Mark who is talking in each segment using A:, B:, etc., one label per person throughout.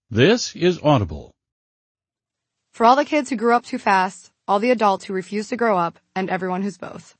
A: This is Audible.
B: For all the kids who grew up too fast, all the adults who refuse to grow up, and everyone who's both.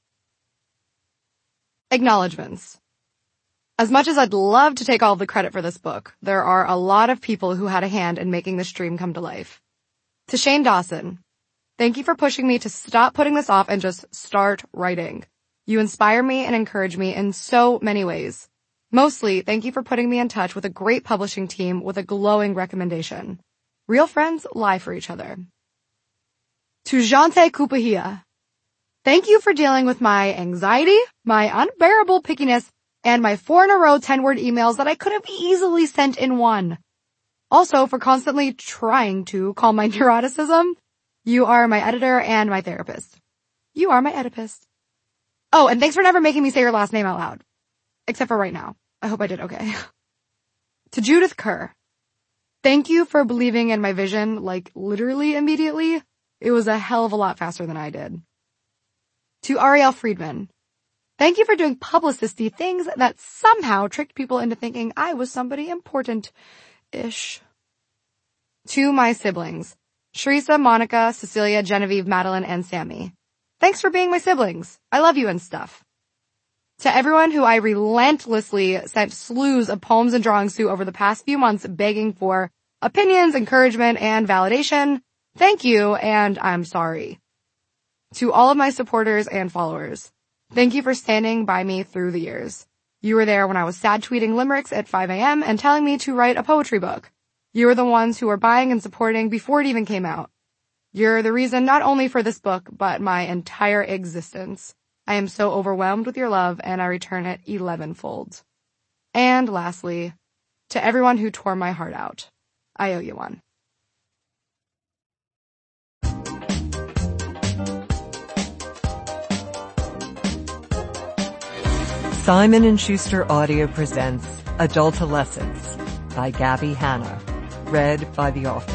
B: Acknowledgements. As much as I'd love to take all of the credit for this book, there are a lot of people who had a hand in making this dream come to life. To Shane Dawson, thank you for pushing me to stop putting this off and just start writing. You inspire me and encourage me in so many ways. Mostly, thank you for putting me in touch with a great publishing team with a glowing recommendation. Real friends lie for each other. To Jante Kupahia, thank you for dealing with my anxiety, my unbearable pickiness, and my 4-in-a-row 10-word emails that I could have easily sent in one. Also, for constantly trying to calm my neuroticism. You are my editor and my therapist. You are my Oedipus. Oh, and thanks for never making me say your last name out loud. Except for right now. I hope I did okay. To Judith Kerr, thank you for believing in my vision, like literally immediately. It was a hell of a lot faster than I did. To Ariel Friedman, thank you for doing publicist-y things that somehow tricked people into thinking I was somebody important-ish. To my siblings, Sharissa, Monica, Cecilia, Genevieve, Madeline, and Sammy. Thanks for being my siblings. I love you and stuff. To everyone who I relentlessly sent slews of poems and drawings to over the past few months begging for opinions, encouragement, and validation, thank you, and I'm sorry. To all of my supporters and followers, thank you for standing by me through the years. You were there when I was sad tweeting limericks at 5 a.m. and telling me to write a poetry book. You were the ones who were buying and supporting before it even came out. You're the reason not only for this book, but my entire existence. I am so overwhelmed with your love, and I return it 11-fold. And lastly, to everyone who tore my heart out, I owe you one.
C: Simon & Schuster Audio presents Adultolescence by Gabby Hanna, read by the author.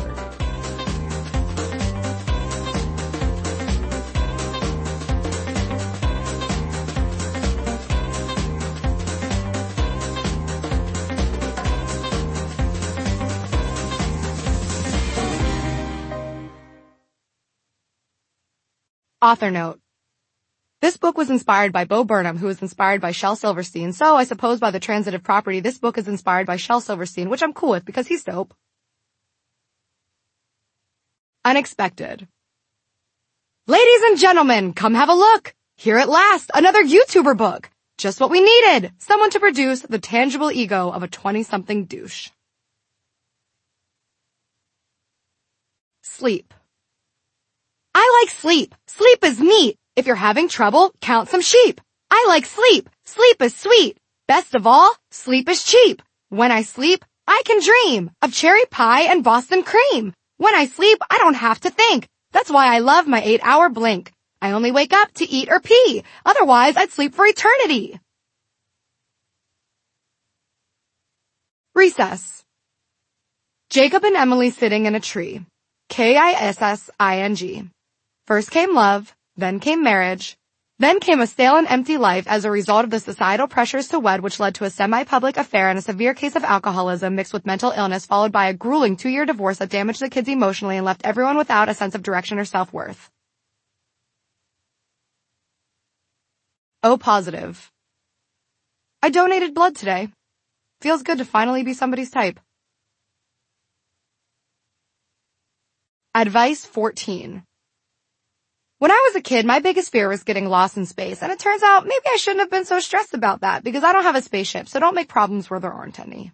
B: Author note. This book was inspired by Bo Burnham, who was inspired by Shel Silverstein, so I suppose by the transitive property, this book is inspired by Shel Silverstein, which I'm cool with because he's dope. Unexpected. Ladies and gentlemen, come have a look! Here at last, another YouTuber book! Just what we needed! Someone to produce the tangible ego of a 20-something douche. Sleep. I like sleep. Sleep is neat. If you're having trouble, count some sheep. I like sleep. Sleep is sweet. Best of all, sleep is cheap. When I sleep, I can dream of cherry pie and Boston cream. When I sleep, I don't have to think. That's why I love my 8-hour blink. I only wake up to eat or pee. Otherwise, I'd sleep for eternity. Recess. Jacob and Emily sitting in a tree. Kissing. First came love, then came marriage, then came a stale and empty life as a result of the societal pressures to wed, which led to a semi-public affair and a severe case of alcoholism mixed with mental illness, followed by a grueling 2-year divorce that damaged the kids emotionally and left everyone without a sense of direction or self-worth. O positive. I donated blood today. Feels good to finally be somebody's type. Advice 14. When I was a kid, my biggest fear was getting lost in space, and it turns out maybe I shouldn't have been so stressed about that because I don't have a spaceship, so don't make problems where there aren't any.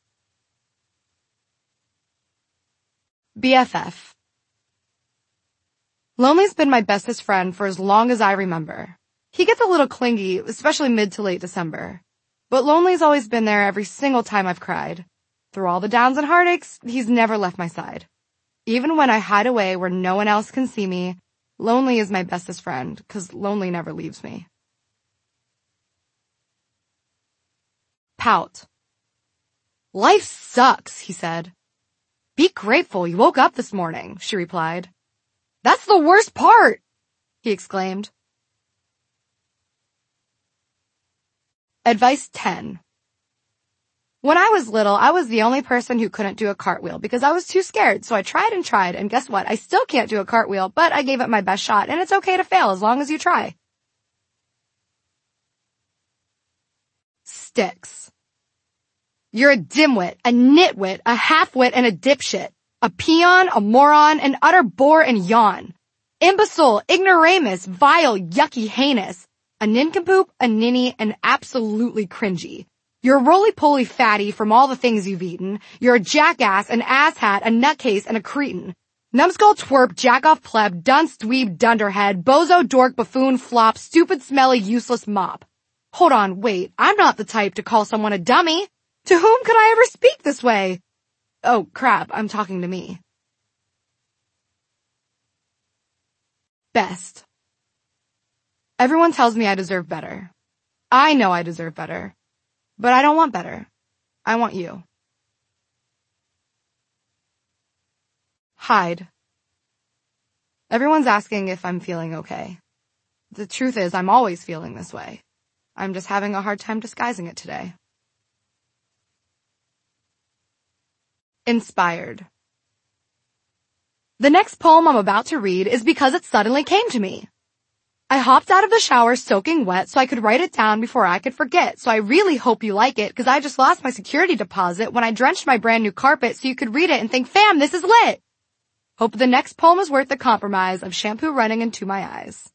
B: BFF. Lonely's been my bestest friend for as long as I remember. He gets a little clingy, especially mid to late December. But Lonely's always been there every single time I've cried. Through all the downs and heartaches, he's never left my side. Even when I hide away where no one else can see me, Lonely is my bestest friend, 'cause Lonely never leaves me. Pout. Life sucks, he said. Be grateful you woke up this morning, she replied. That's the worst part, he exclaimed. Advice 10. When I was little, I was the only person who couldn't do a cartwheel because I was too scared. So I tried, and guess what? I still can't do a cartwheel, but I gave it my best shot, and it's okay to fail as long as you try. Sticks. You're a dimwit, a nitwit, a halfwit, and a dipshit. A peon, a moron, an utter bore and yawn. Imbecile, ignoramus, vile, yucky, heinous. A nincompoop, a ninny, and absolutely cringy. You're a roly-poly fatty from all the things you've eaten. You're a jackass, an asshat, a nutcase, and a cretin. Numbskull, twerp, jackoff, pleb, dunce, dweeb, dunderhead, bozo, dork, buffoon, flop, stupid, smelly, useless mop. Hold on, wait, I'm not the type to call someone a dummy. To whom could I ever speak this way? Oh, crap, I'm talking to me. Best. Everyone tells me I deserve better. I know I deserve better. But I don't want better. I want you. Hide. Everyone's asking if I'm feeling okay. The truth is, I'm always feeling this way. I'm just having a hard time disguising it today. Inspired. The next poem I'm about to read is because it suddenly came to me. I hopped out of the shower soaking wet so I could write it down before I could forget, so I really hope you like it because I just lost my security deposit when I drenched my brand new carpet so you could read it and think, fam, this is lit! Hope the next poem is worth the compromise of shampoo running into my eyes.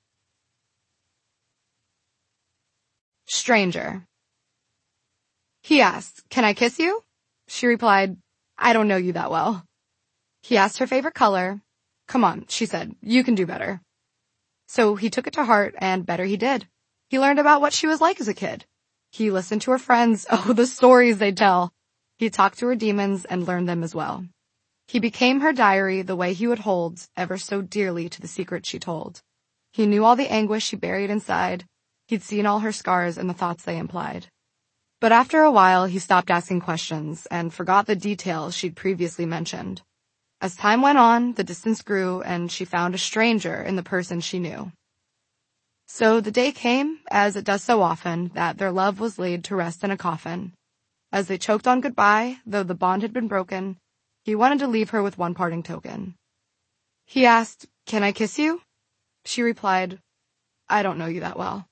B: Stranger. He asked, "Can I kiss you?" She replied, "I don't know you that well." He asked her favorite color. "Come on," she said, "you can do better." So he took it to heart, and better he did. He learned about what she was like as a kid. He listened to her friends, oh, the stories they tell. He talked to her demons and learned them as well. He became her diary the way he would hold ever so dearly to the secret she told. He knew all the anguish she buried inside. He'd seen all her scars and the thoughts they implied. But after a while, he stopped asking questions and forgot the details she'd previously mentioned. As time went on, the distance grew, and she found a stranger in the person she knew. So the day came, as it does so often, that their love was laid to rest in a coffin. As they choked on goodbye, though the bond had been broken, he wanted to leave her with one parting token. He asked, "Can I kiss you?" She replied, "I don't know you that well."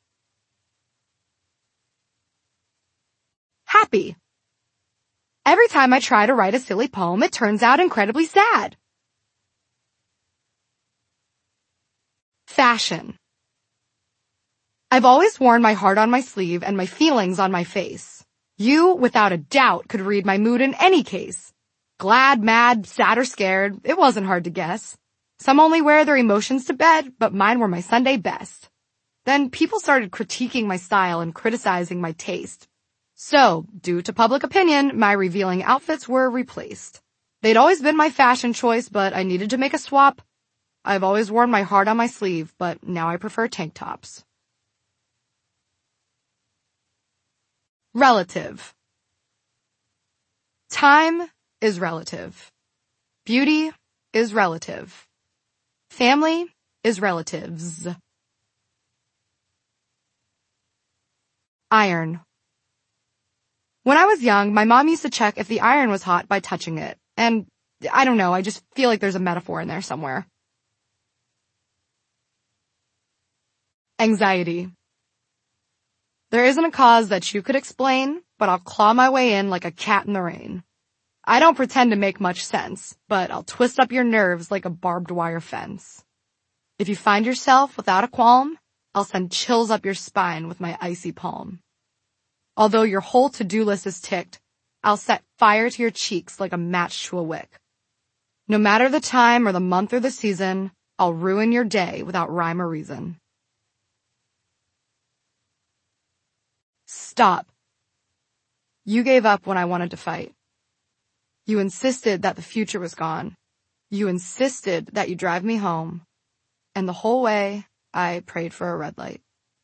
B: Happy. Every time I try to write a silly poem, it turns out incredibly sad. Fashion. I've always worn my heart on my sleeve and my feelings on my face. You, without a doubt, could read my mood in any case. Glad, mad, sad, or scared, it wasn't hard to guess. Some only wear their emotions to bed, but mine were my Sunday best. Then people started critiquing my style and criticizing my taste. So, due to public opinion, my revealing outfits were replaced. They'd always been my fashion choice, but I needed to make a swap. I've always worn my heart on my sleeve, but now I prefer tank tops. Relative. Time is relative. Beauty is relative. Family is relatives. Iron. When I was young, my mom used to check if the iron was hot by touching it. And I don't know, I just feel like there's a metaphor in there somewhere. Anxiety. There isn't a cause that you could explain, but I'll claw my way in like a cat in the rain. I don't pretend to make much sense, but I'll twist up your nerves like a barbed wire fence. If you find yourself without a qualm, I'll send chills up your spine with my icy palm. Although your whole to-do list is ticked, I'll set fire to your cheeks like a match to a wick. No matter the time or the month or the season, I'll ruin your day without rhyme or reason. Stop. You gave up when I wanted to fight. You insisted that the future was gone. You insisted that you drive me home. And the whole way, I prayed for a red light.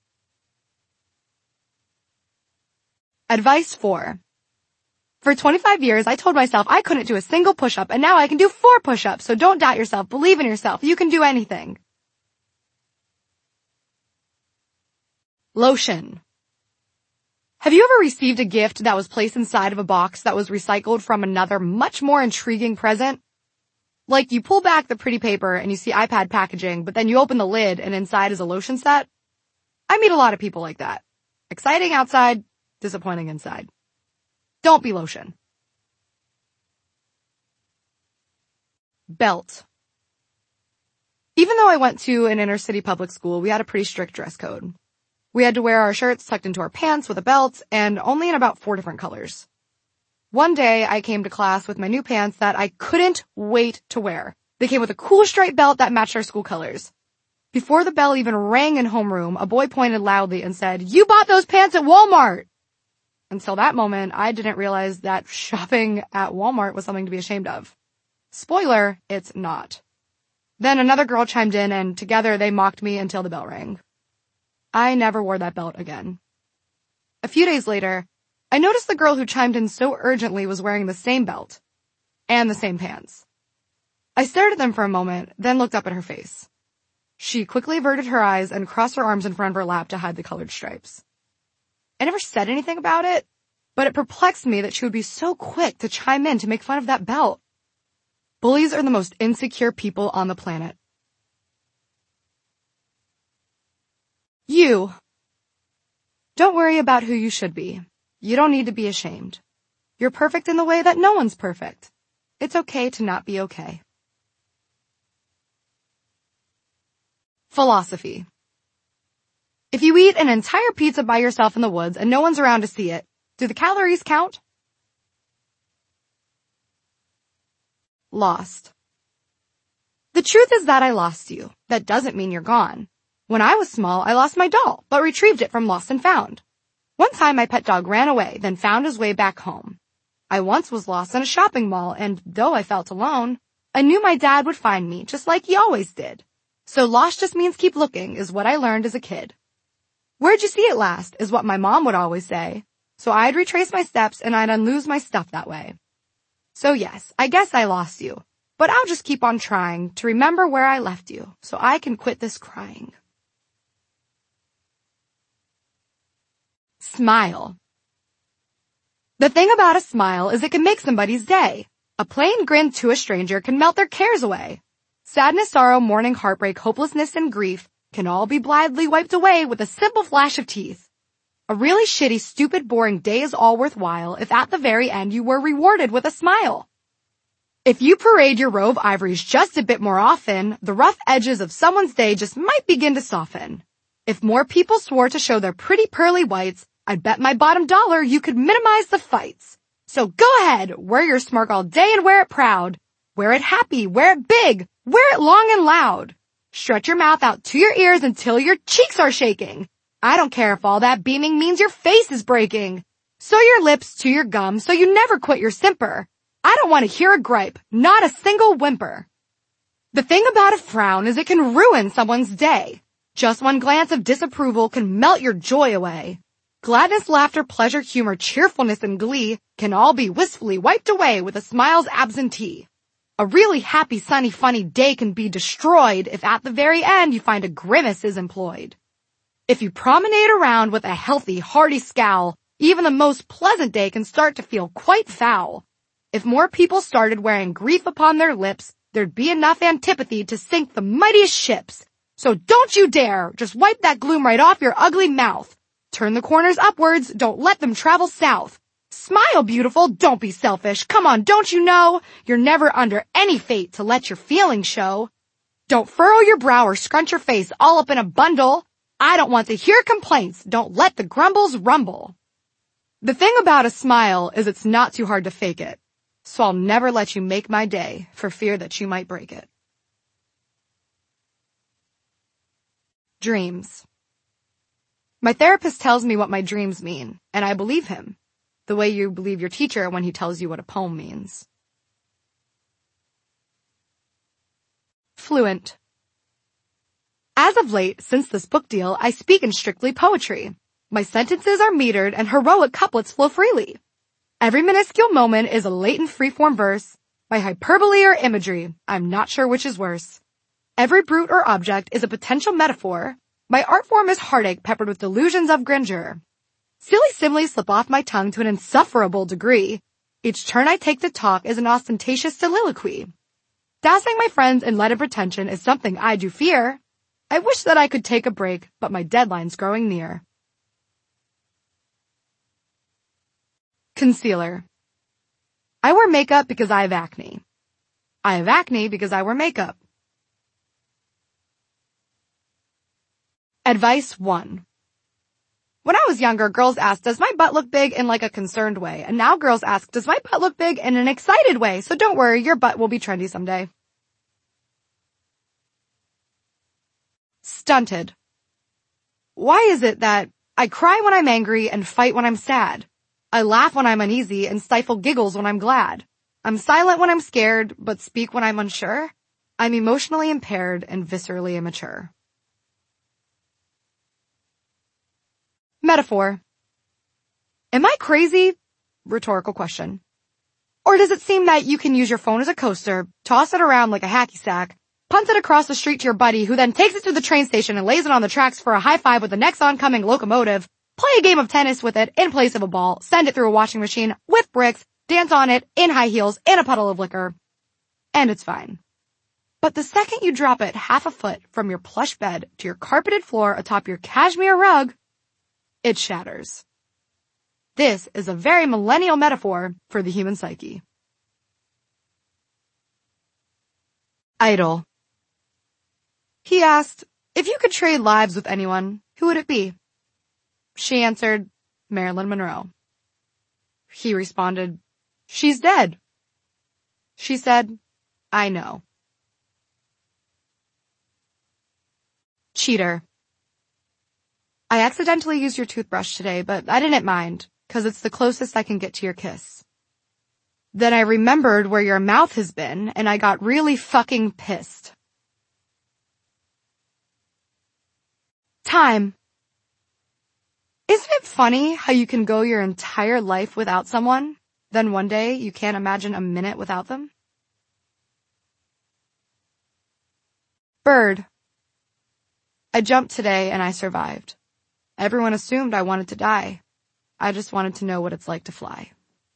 B: Advice 4. For 25 years, I told myself I couldn't do a single push-up, and now I can do 4 push-ups, so don't doubt yourself. Believe in yourself. You can do anything. Lotion. Have you ever received a gift that was placed inside of a box that was recycled from another much more intriguing present? Like you pull back the pretty paper and you see iPad packaging, but then you open the lid and inside is a lotion set? I meet a lot of people like that. Exciting outside, disappointing inside. Don't be lotion. Belt. Even though I went to an inner city public school, we had a pretty strict dress code. We had to wear our shirts tucked into our pants with a belt and only in about 4 different colors. One day I came to class with my new pants that I couldn't wait to wear. They came with a cool striped belt that matched our school colors. Before the bell even rang in homeroom, a boy pointed loudly and said, "You bought those pants at Walmart!" Until that moment, I didn't realize that shopping at Walmart was something to be ashamed of. Spoiler, it's not. Then another girl chimed in and together they mocked me until the bell rang. I never wore that belt again. A few days later, I noticed the girl who chimed in so urgently was wearing the same belt and the same pants. I stared at them for a moment, then looked up at her face. She quickly averted her eyes and crossed her arms in front of her lap to hide the colored stripes. I never said anything about it, but it perplexed me that she would be so quick to chime in to make fun of that belt. Bullies are the most insecure people on the planet. You. Don't worry about who you should be. You don't need to be ashamed. You're perfect in the way that no one's perfect. It's okay to not be okay. Philosophy. If you eat an entire pizza by yourself in the woods and no one's around to see it, do the calories count? Lost. The truth is that I lost you. That doesn't mean you're gone. When I was small, I lost my doll, but retrieved it from Lost and Found. One time my pet dog ran away, then found his way back home. I once was lost in a shopping mall, and though I felt alone, I knew my dad would find me, just like he always did. So lost just means keep looking, is what I learned as a kid. Where'd you see it last, is what my mom would always say. So I'd retrace my steps and I'd unlose my stuff that way. So yes, I guess I lost you, but I'll just keep on trying to remember where I left you, so I can quit this crying. Smile. The thing about a smile is it can make somebody's day. A plain grin to a stranger can melt their cares away. Sadness, sorrow, mourning, heartbreak, hopelessness, and grief can all be blithely wiped away with a simple flash of teeth. A really shitty, stupid, boring day is all worthwhile if at the very end you were rewarded with a smile. If you parade your row of ivories just a bit more often, the rough edges of someone's day just might begin to soften. If more people swore to show their pretty pearly whites, I'd bet my bottom dollar you could minimize the fights. So go ahead, wear your smirk all day and wear it proud. Wear it happy, wear it big, wear it long and loud. Stretch your mouth out to your ears until your cheeks are shaking. I don't care if all that beaming means your face is breaking. Sew your lips to your gum so you never quit your simper. I don't want to hear a gripe, not a single whimper. The thing about a frown is it can ruin someone's day. Just one glance of disapproval can melt your joy away. Gladness, laughter, pleasure, humor, cheerfulness, and glee can all be wistfully wiped away with a smile's absentee. A really happy, sunny, funny day can be destroyed if at the very end you find a grimace is employed. If you promenade around with a healthy, hearty scowl, even the most pleasant day can start to feel quite foul. If more people started wearing grief upon their lips, there'd be enough antipathy to sink the mightiest ships. So don't you dare, just wipe that gloom right off your ugly mouth. Turn the corners upwards, don't let them travel south. Smile, beautiful, don't be selfish. Come on, don't you know? You're never under any fate to let your feelings show. Don't furrow your brow or scrunch your face all up in a bundle. I don't want to hear complaints. Don't let the grumbles rumble. The thing about a smile is it's not too hard to fake it. So I'll never let you make my day for fear that you might break it. Dreams. My therapist tells me what my dreams mean, and I believe him, the way you believe your teacher when he tells you what a poem means. Fluent. As of late, since this book deal, I speak in strictly poetry. My sentences are metered and heroic couplets flow freely. Every minuscule moment is a latent freeform verse. By hyperbole or imagery, I'm not sure which is worse. Every brute or object is a potential metaphor. My art form is heartache peppered with delusions of grandeur. Silly similes slip off my tongue to an insufferable degree. Each turn I take to talk is an ostentatious soliloquy. Dazzling my friends in light of pretension is something I do fear. I wish that I could take a break, but my deadline's growing near. Concealer. I wear makeup because I have acne. I have acne because I wear makeup. Advice 1. When I was younger, girls asked, does my butt look big in like a concerned way? And now girls ask, does my butt look big in an excited way? So don't worry, your butt will be trendy someday. Stunted. Why is it that I cry when I'm angry and fight when I'm sad? I laugh when I'm uneasy and stifle giggles when I'm glad. I'm silent when I'm scared, but speak when I'm unsure. I'm emotionally impaired and viscerally immature. Metaphor. Am I crazy? Rhetorical question. Or does it seem that you can use your phone as a coaster, toss it around like a hacky sack, punt it across the street to your buddy who then takes it to the train station and lays it on the tracks for a high five with the next oncoming locomotive, play a game of tennis with it in place of a ball, send it through a washing machine with bricks, dance on it in high heels in a puddle of liquor, and it's fine. But the second you drop it half a foot from your plush bed to your carpeted floor atop your cashmere rug, it shatters. This is a very millennial metaphor for the human psyche. Idol. He asked, if you could trade lives with anyone, who would it be? She answered, Marilyn Monroe. He responded, she's dead. She said, I know. Cheater. I accidentally used your toothbrush today, but I didn't mind, 'cause it's the closest I can get to your kiss. Then I remembered where your mouth has been, and I got really fucking pissed. Time. Isn't it funny how you can go your entire life without someone, then one day you can't imagine a minute without them? Bird. I jumped today and I survived. Everyone assumed I wanted to die. I just wanted to know what it's like to fly.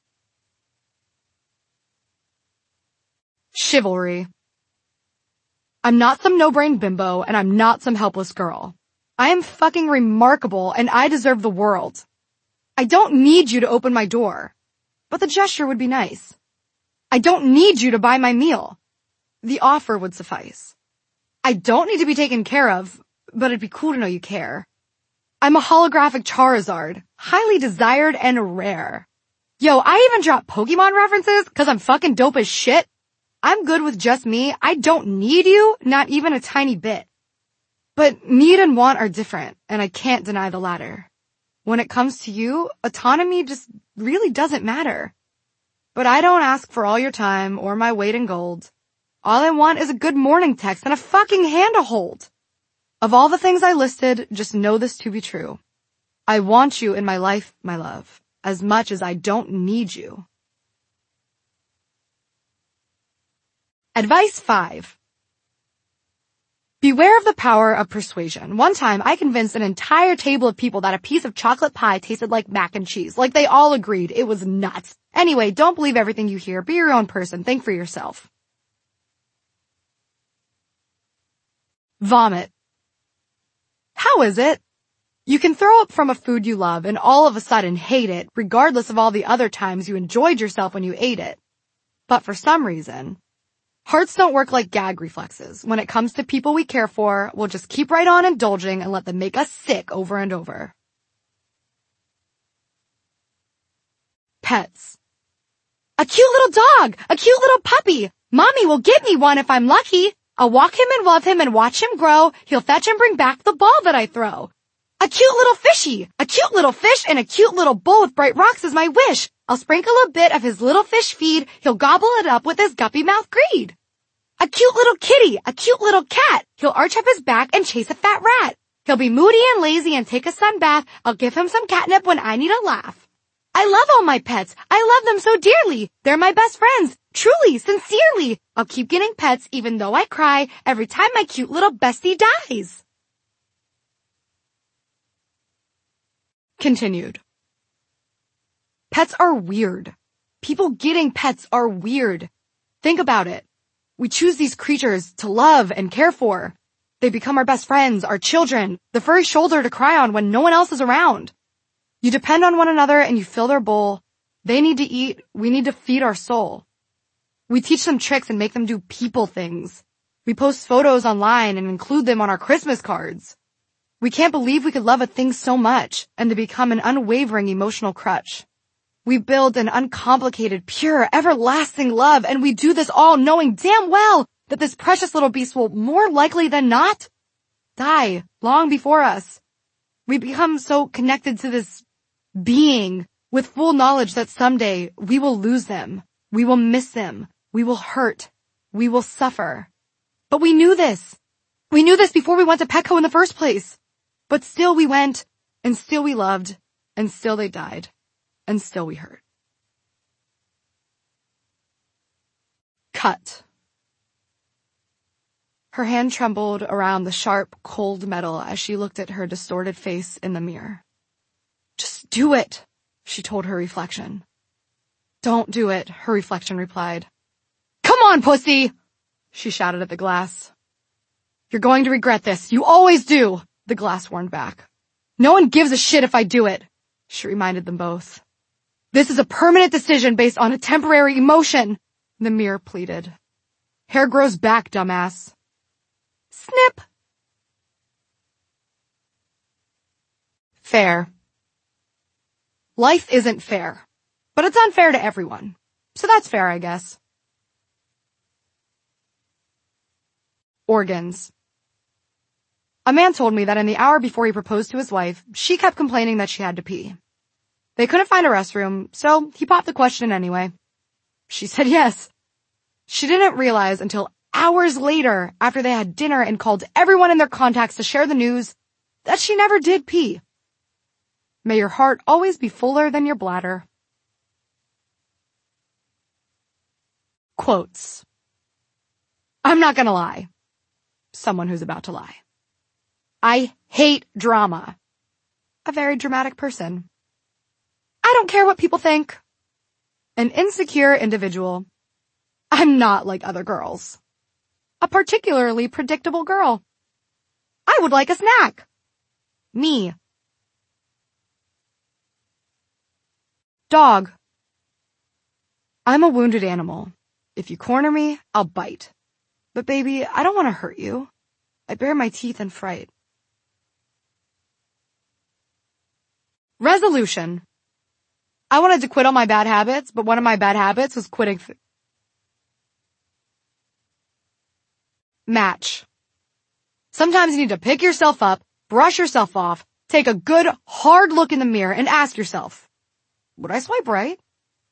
B: Chivalry. I'm not some no-brain bimbo and I'm not some helpless girl. I am fucking remarkable and I deserve the world. I don't need you to open my door, but the gesture would be nice. I don't need you to buy my meal. The offer would suffice. I don't need to be taken care of, but it'd be cool to know you care. I'm a holographic Charizard, highly desired and rare. Yo, I even drop Pokemon references 'cause I'm fucking dope as shit. I'm good with just me. I don't need you, not even a tiny bit. But need and want are different, and I can't deny the latter. When it comes to you, autonomy just really doesn't matter. But I don't ask for all your time or my weight in gold. All I want is a good morning text and a fucking hand to hold. Of all the things I listed, just know this to be true. I want you in my life, my love, as much as I don't need you. Advice 5. Beware of the power of persuasion. One time, I convinced an entire table of people that a piece of chocolate pie tasted like mac and cheese. Like they all agreed. It was nuts. Anyway, don't believe everything you hear. Be your own person. Think for yourself. Vomit. How is it? You can throw up from a food you love and all of a sudden hate it, regardless of all the other times you enjoyed yourself when you ate it. But for some reason, hearts don't work like gag reflexes. When it comes to people we care for, we'll just keep right on indulging and let them make us sick over and over. Pets. A cute little dog! A cute little puppy! Mommy will get me one if I'm lucky. I'll walk him and love him and watch him grow. He'll fetch and bring back the ball that I throw. A cute little fishy! A cute little fish and a cute little bowl with bright rocks is my wish. I'll sprinkle a bit of his little fish feed. He'll gobble it up with his guppy mouth greed. A cute little kitty, a cute little cat. He'll arch up his back and chase a fat rat. He'll be moody and lazy and take a sun bath. I'll give him some catnip when I need a laugh. I love all my pets. I love them so dearly. They're my best friends. Truly, sincerely. I'll keep getting pets even though I cry every time my cute little bestie dies. Continued. Pets are weird. People getting pets are weird. Think about it. We choose these creatures to love and care for. They become our best friends, our children, the furry shoulder to cry on when no one else is around. You depend on one another and you fill their bowl. They need to eat. We need to feed our soul. We teach them tricks and make them do people things. We post photos online and include them on our Christmas cards. We can't believe we could love a thing so much and to become an unwavering emotional crutch. We build an uncomplicated, pure, everlasting love, and we do this all knowing damn well that this precious little beast will more likely than not die long before us. We become so connected to this being with full knowledge that someday we will lose them. We will miss them. We will hurt. We will suffer. But we knew this. We knew this before we went to Petco in the first place. But still we went, and still we loved, and still they died, and still we hurt. Cut. Her hand trembled around the sharp, cold metal as she looked at her distorted face in the mirror. Just do it, she told her reflection. Don't do it, her reflection replied. Come on, pussy, she shouted at the glass. You're going to regret this. You always do, the glass warned back. No one gives a shit if I do it, she reminded them both. This is a permanent decision based on a temporary emotion, the mirror pleaded. Hair grows back, dumbass. Snip. Fair. Life isn't fair, but it's unfair to everyone. So that's fair, I guess. Organs. A man told me that in the hour before he proposed to his wife, she kept complaining that she had to pee. They couldn't find a restroom, so he popped the question anyway. She said yes. She didn't realize until hours later, after they had dinner and called everyone in their contacts to share the news, that she never did pee. May your heart always be fuller than your bladder. Quotes. I'm not gonna lie. Someone who's about to lie. I hate drama. A very dramatic person. I don't care what people think. An insecure individual. I'm not like other girls. A particularly predictable girl. I would like a snack. Me. Dog. I'm a wounded animal. If you corner me, I'll bite. But baby, I don't want to hurt you. I bare my teeth in fright. Resolution. I wanted to quit all my bad habits, but one of my bad habits was quitting. Match. Sometimes you need to pick yourself up, brush yourself off, take a good, hard look in the mirror, and ask yourself, would I swipe right?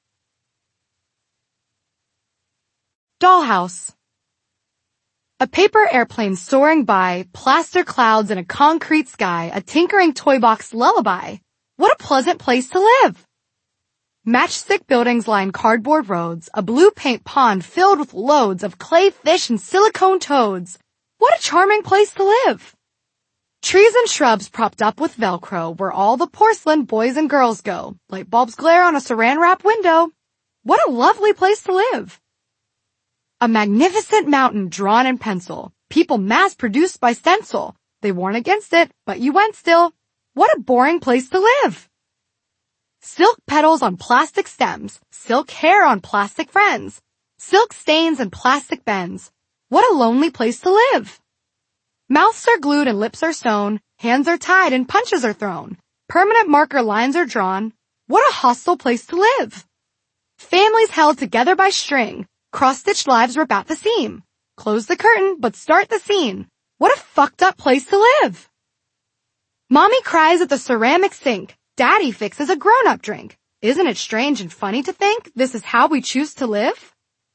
B: Dollhouse. A paper airplane soaring by, plaster clouds in a concrete sky, a tinkering toy box lullaby. What a pleasant place to live. Matchstick buildings line cardboard roads, a blue paint pond filled with loads of clay fish and silicone toads. What a charming place to live. Trees and shrubs propped up with Velcro where all the porcelain boys and girls go. Light bulbs glare on a saran wrap window. What a lovely place to live. A magnificent mountain drawn in pencil. People mass-produced by stencil. They warn against it, but you went still. What a boring place to live. Silk petals on plastic stems. Silk hair on plastic friends. Silk stains and plastic bends. What a lonely place to live. Mouths are glued and lips are sewn. Hands are tied and punches are thrown. Permanent marker lines are drawn. What a hostile place to live. Families held together by string. Cross-stitched lives rip at the seam. Close the curtain, but start the scene. What a fucked up place to live. Mommy cries at the ceramic sink. Daddy fixes a grown-up drink. Isn't it strange and funny to think this is how we choose to live?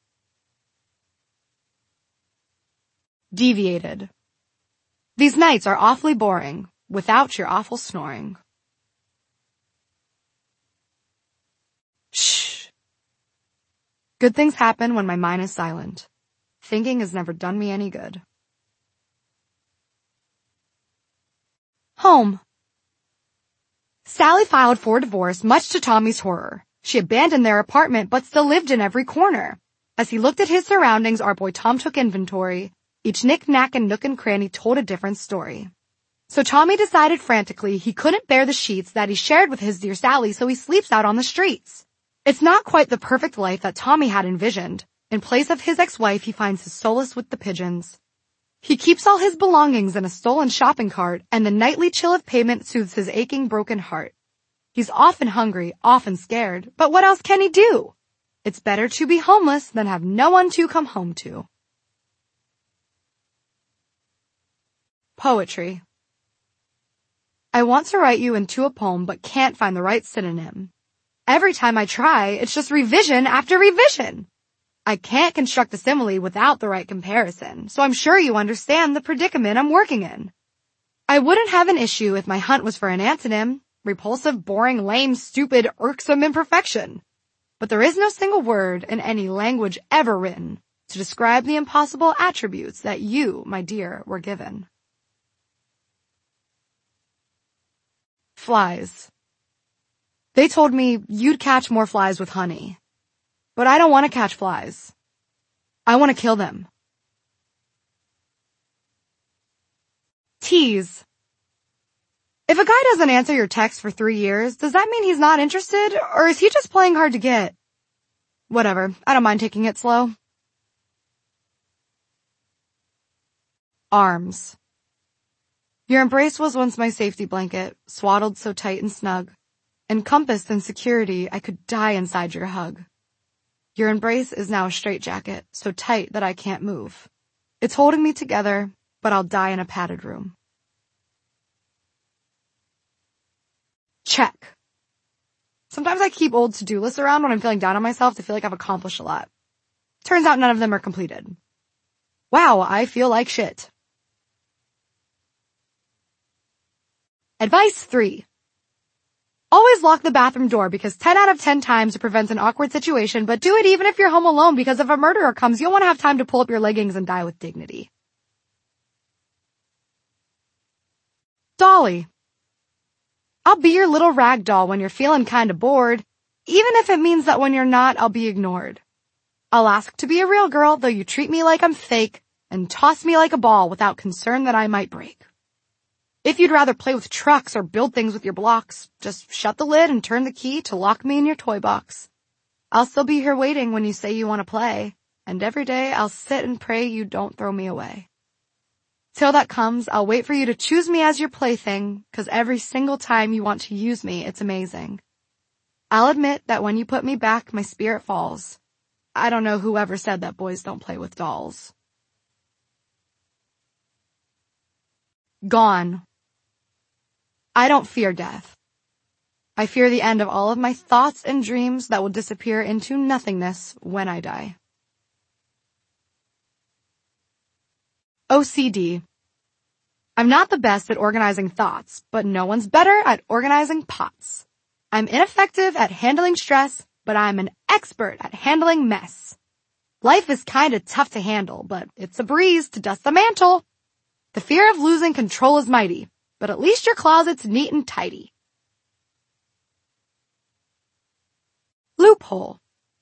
B: Deviated. These nights are awfully boring without your awful snoring. Shh. Good things happen when my mind is silent. Thinking has never done me any good. Home. Sally filed for divorce, much to Tommy's horror. She abandoned their apartment but still lived in every corner. As he looked at his surroundings, our boy Tom took inventory. Each knick-knack and nook and cranny told a different story. So Tommy decided frantically he couldn't bear the sheets that he shared with his dear Sally, so he sleeps out on the streets. It's not quite the perfect life that Tommy had envisioned. In place of his ex-wife, he finds his solace with the pigeons. He keeps all his belongings in a stolen shopping cart, and the nightly chill of pavement soothes his aching, broken heart. He's often hungry, often scared, but what else can he do? It's better to be homeless than have no one to come home to. Poetry. I want to write you into a poem but can't find the right synonym. Every time I try, it's just revision after revision. I can't construct a simile without the right comparison, so I'm sure you understand the predicament I'm working in. I wouldn't have an issue if my hunt was for an antonym, repulsive, boring, lame, stupid, irksome imperfection. But there is no single word in any language ever written to describe the impossible attributes that you, my dear, were given. Flies. They told me you'd catch more flies with honey. But I don't want to catch flies. I want to kill them. Tease. If a guy doesn't answer your text for 3 years, does that mean he's not interested, or is he just playing hard to get? Whatever, I don't mind taking it slow. Arms. Your embrace was once my safety blanket, swaddled so tight and snug. Encompassed in security, I could die inside your hug. Your embrace is now a straitjacket, so tight that I can't move. It's holding me together, but I'll die in a padded room. Check. Sometimes I keep old to-do lists around when I'm feeling down on myself to feel like I've accomplished a lot. Turns out none of them are completed. Wow, I feel like shit. Advice 3. Always lock the bathroom door because 10 out of 10 times it prevents an awkward situation, but do it even if you're home alone because if a murderer comes, you'll want to have time to pull up your leggings and die with dignity. Dolly. I'll be your little rag doll when you're feeling kinda bored, even if it means that when you're not, I'll be ignored. I'll ask to be a real girl, though you treat me like I'm fake, and toss me like a ball without concern that I might break. If you'd rather play with trucks or build things with your blocks, just shut the lid and turn the key to lock me in your toy box. I'll still be here waiting when you say you want to play, and every day I'll sit and pray you don't throw me away. Till that comes, I'll wait for you to choose me as your plaything, 'cause every single time you want to use me, it's amazing. I'll admit that when you put me back, my spirit falls. I don't know whoever said that boys don't play with dolls. Gone. I don't fear death. I fear the end of all of my thoughts and dreams that will disappear into nothingness when I die. OCD. I'm not the best at organizing thoughts, but no one's better at organizing pots. I'm ineffective at handling stress, but I'm an expert at handling mess. Life is kinda tough to handle, but it's a breeze to dust the mantle. The fear of losing control is mighty, but at least your closet's neat and tidy. Loophole.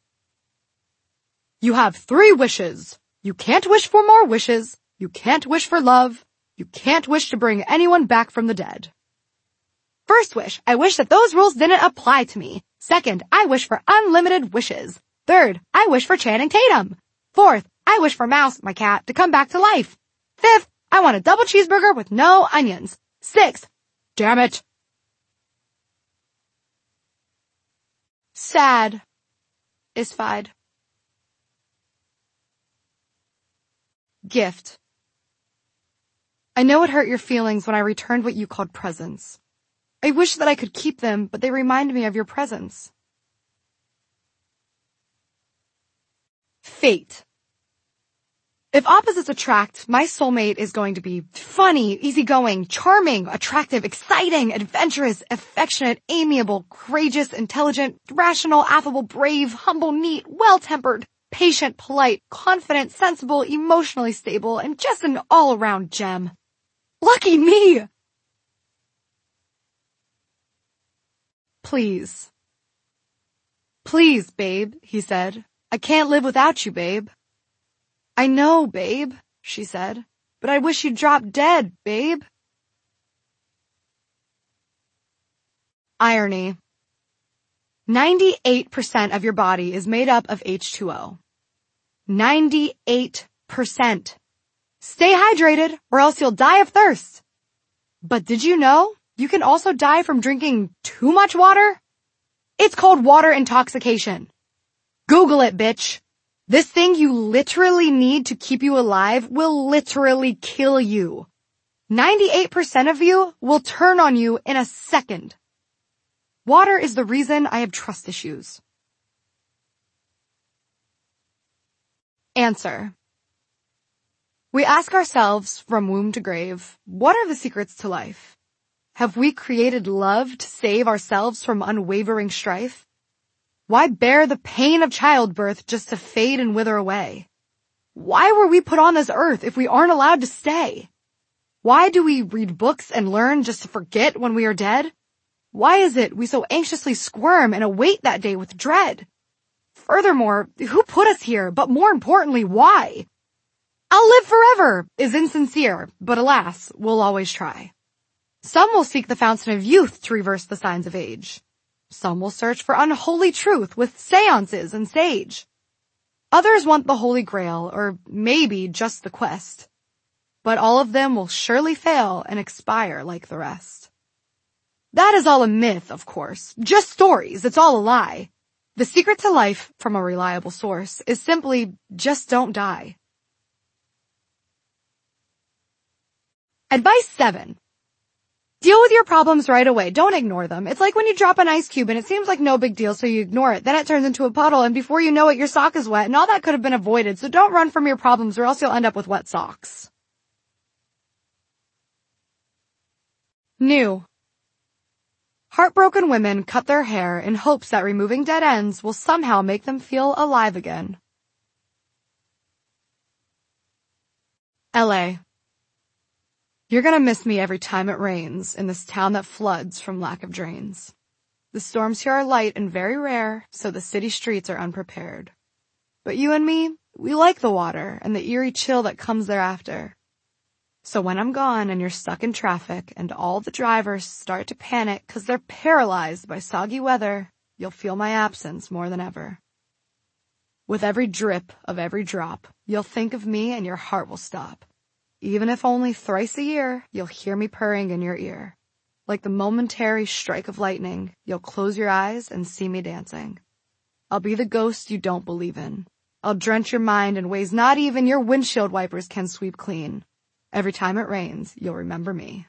B: You have 3 wishes. You can't wish for more wishes. You can't wish for love. You can't wish to bring anyone back from the dead. First wish, I wish that those rules didn't apply to me. Second, I wish for unlimited wishes. Third, I wish for Channing Tatum. Fourth, I wish for Mouse, my cat, to come back to life. Fifth, I want a double cheeseburger with no onions. Sixth, damn it. Sad. Is fide. Gift. I know it hurt your feelings when I returned what you called presents. I wish that I could keep them, but they remind me of your presence. Fate. If opposites attract, my soulmate is going to be funny, easygoing, charming, attractive, exciting, adventurous, affectionate, amiable, courageous, intelligent, rational, affable, brave, humble, neat, well-tempered, patient, polite, confident, sensible, emotionally stable, and just an all-around gem. Lucky me! Please. Please, babe, he said. I can't live without you, babe. I know, babe, she said, but I wish you'd drop dead, babe. Irony. 98% of your body is made up of H2O. 98%. Stay hydrated or else you'll die of thirst. But did you know you can also die from drinking too much water? It's called water intoxication. Google it, bitch. This thing you literally need to keep you alive will literally kill you. 98% of you will turn on you in a second. Water is the reason I have trust issues. Answer. We ask ourselves from womb to grave, what are the secrets to life? Have we created love to save ourselves from unwavering strife? Why bear the pain of childbirth just to fade and wither away? Why were we put on this earth if we aren't allowed to stay? Why do we read books and learn just to forget when we are dead? Why is it we so anxiously squirm and await that day with dread? Furthermore, who put us here, but more importantly, why? I'll live forever is insincere, but alas, we'll always try. Some will seek the fountain of youth to reverse the signs of age. Some will search for unholy truth with seances and sage. Others want the Holy Grail, or maybe just the quest. But all of them will surely fail and expire like the rest. That is all a myth, of course. Just stories, it's all a lie. The secret to life from a reliable source is simply just don't die. Advice 7. Deal with your problems right away. Don't ignore them. It's like when you drop an ice cube and it seems like no big deal, so you ignore it. Then it turns into a puddle, and before you know it, your sock is wet, and all that could have been avoided. So don't run from your problems or else you'll end up with wet socks. New. Heartbroken women cut their hair in hopes that removing dead ends will somehow make them feel alive again. LA. You're gonna miss me every time it rains in this town that floods from lack of drains. The storms here are light and very rare, so the city streets are unprepared. But you and me, we like the water and the eerie chill that comes thereafter. So when I'm gone and you're stuck in traffic and all the drivers start to panic 'cause they're paralyzed by soggy weather, you'll feel my absence more than ever. With every drip of every drop, you'll think of me and your heart will stop. Even if only thrice a year, you'll hear me purring in your ear. Like the momentary strike of lightning, you'll close your eyes and see me dancing. I'll be the ghost you don't believe in. I'll drench your mind in ways not even your windshield wipers can sweep clean. Every time it rains, you'll remember me.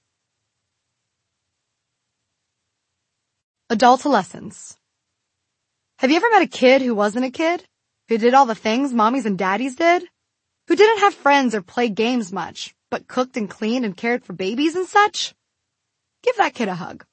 B: Adultolescence. Have you ever met a kid who wasn't a kid? Who did all the things mommies and daddies did? Who didn't have friends or play games much, but cooked and cleaned and cared for babies and such? Give that kid a hug.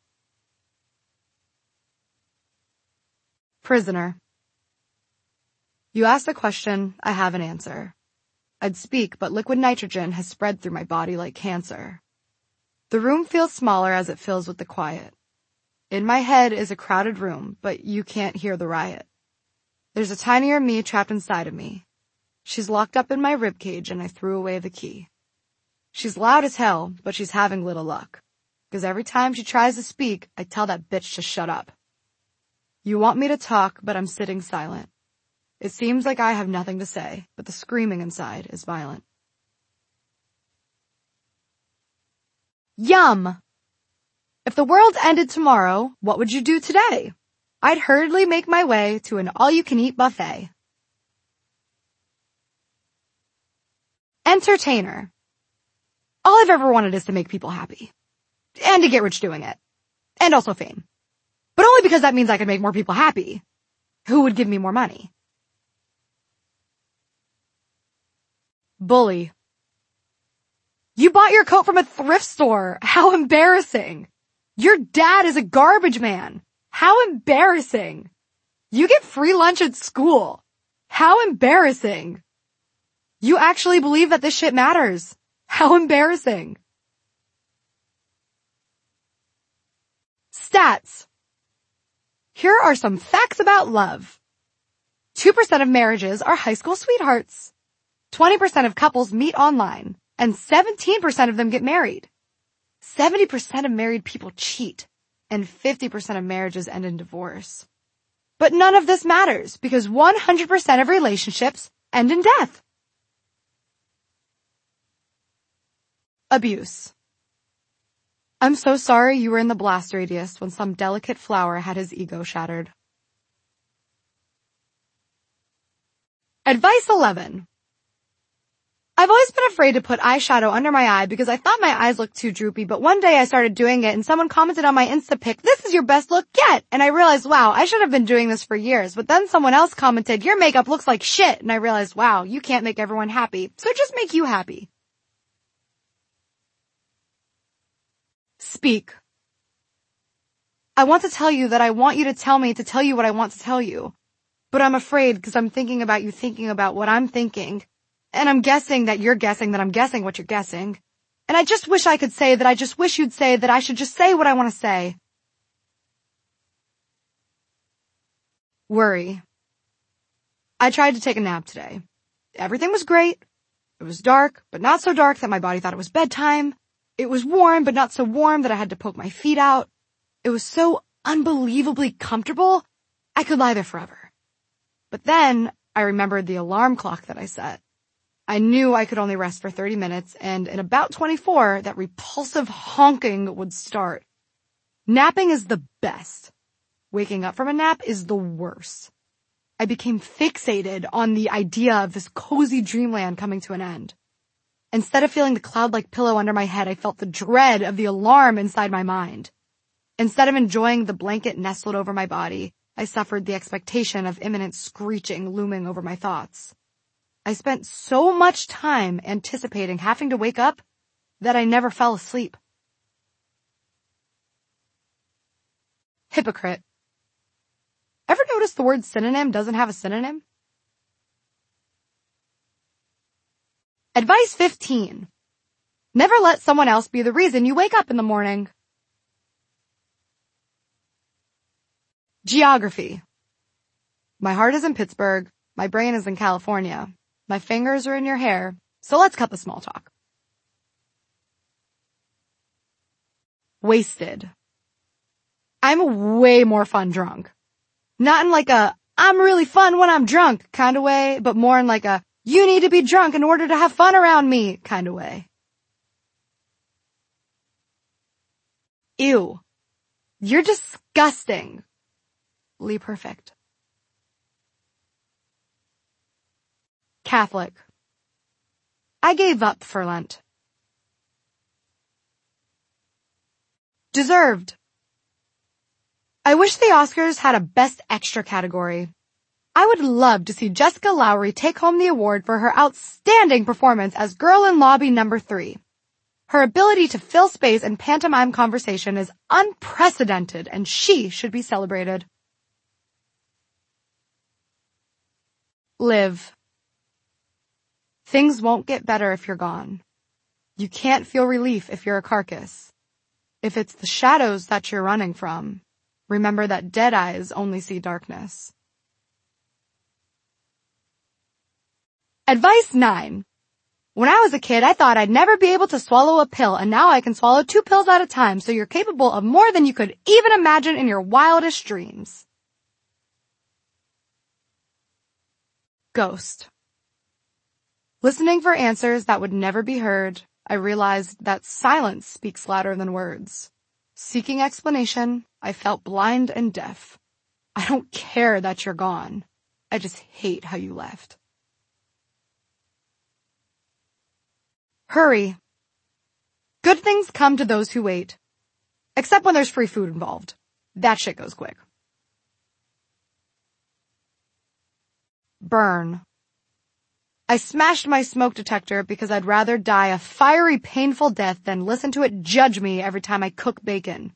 B: Prisoner. You asked a question, I have an answer. I'd speak, but liquid nitrogen has spread through my body like cancer. The room feels smaller as it fills with the quiet. In my head is a crowded room, but you can't hear the riot. There's a tinier me trapped inside of me. She's locked up in my ribcage and I threw away the key. She's loud as hell, but she's having little luck. 'Cause every time she tries to speak, I tell that bitch to shut up. You want me to talk, but I'm sitting silent. It seems like I have nothing to say, but the screaming inside is violent. Yum! If the world ended tomorrow, what would you do today? I'd hurriedly make my way to an all-you-can-eat buffet. Entertainer. All I've ever wanted is to make people happy. And to get rich doing it. And also fame. But only because that means I could make more people happy. Who would give me more money? Bully. You bought your coat from a thrift store. How embarrassing. Your dad is a garbage man. How embarrassing. You get free lunch at school. How embarrassing. You actually believe that this shit matters. How embarrassing. Stats. Here are some facts about love. 2% of marriages are high school sweethearts. 20% of couples meet online, and 17% of them get married. 70% of married people cheat, and 50% of marriages end in divorce. But none of this matters because 100% of relationships end in death. Abuse. I'm so sorry you were in the blast radius when some delicate flower had his ego shattered. Advice 11. I've always been afraid to put eyeshadow under my eye because I thought my eyes looked too droopy, but one day I started doing it and someone commented on my Insta pic, "This is your best look yet." And I realized, wow, I should have been doing this for years. But then someone else commented, "Your makeup looks like shit." And I realized, wow, you can't make everyone happy. So just make you happy. Speak. I want to tell you that I want you to tell me to tell you what I want to tell you. But I'm afraid because I'm thinking about you thinking about what I'm thinking. And I'm guessing that you're guessing that I'm guessing what you're guessing. And I just wish I could say that I just wish you'd say that I should just say what I want to say. Worry. I tried to take a nap today. Everything was great. It was dark, but not so dark that my body thought it was bedtime. It was warm, but not so warm that I had to poke my feet out. It was so unbelievably comfortable, I could lie there forever. But then I remembered the alarm clock that I set. I knew I could only rest for 30 minutes, and in about 24, that repulsive honking would start. Napping is the best. Waking up from a nap is the worst. I became fixated on the idea of this cozy dreamland coming to an end. Instead of feeling the cloud-like pillow under my head, I felt the dread of the alarm inside my mind. Instead of enjoying the blanket nestled over my body, I suffered the expectation of imminent screeching looming over my thoughts. I spent so much time anticipating having to wake up that I never fell asleep. Hypocrite. Ever notice the word synonym doesn't have a synonym? Advice 15. Never let someone else be the reason you wake up in the morning. Geography. My heart is in Pittsburgh. My brain is in California. My fingers are in your hair. So let's cut the small talk. Wasted. I'm way more fun drunk. Not in like a, I'm really fun when I'm drunk kind of way, but more in like a, you need to be drunk in order to have fun around me kind of way. Ew. You're disgusting. Lee Perfect. Catholic. I gave up for Lent. Deserved. I wish the Oscars had a Best Extra category. I would love to see Jessica Lowry take home the award for her outstanding performance as Girl in Lobby number 3. Her ability to fill space and pantomime conversation is unprecedented, and she should be celebrated. Live. Things won't get better if you're gone. You can't feel relief if you're a carcass. If it's the shadows that you're running from, remember that dead eyes only see darkness. Advice 9. When I was a kid, I thought I'd never be able to swallow a pill, and now I can swallow 2 pills at a time, so you're capable of more than you could even imagine in your wildest dreams. Ghost. Listening for answers that would never be heard, I realized that silence speaks louder than words. Seeking explanation, I felt blind and deaf. I don't care that you're gone. I just hate how you left. Hurry. Good things come to those who wait. Except when there's free food involved. That shit goes quick. Burn. I smashed my smoke detector because I'd rather die a fiery, painful death than listen to it judge me every time I cook bacon.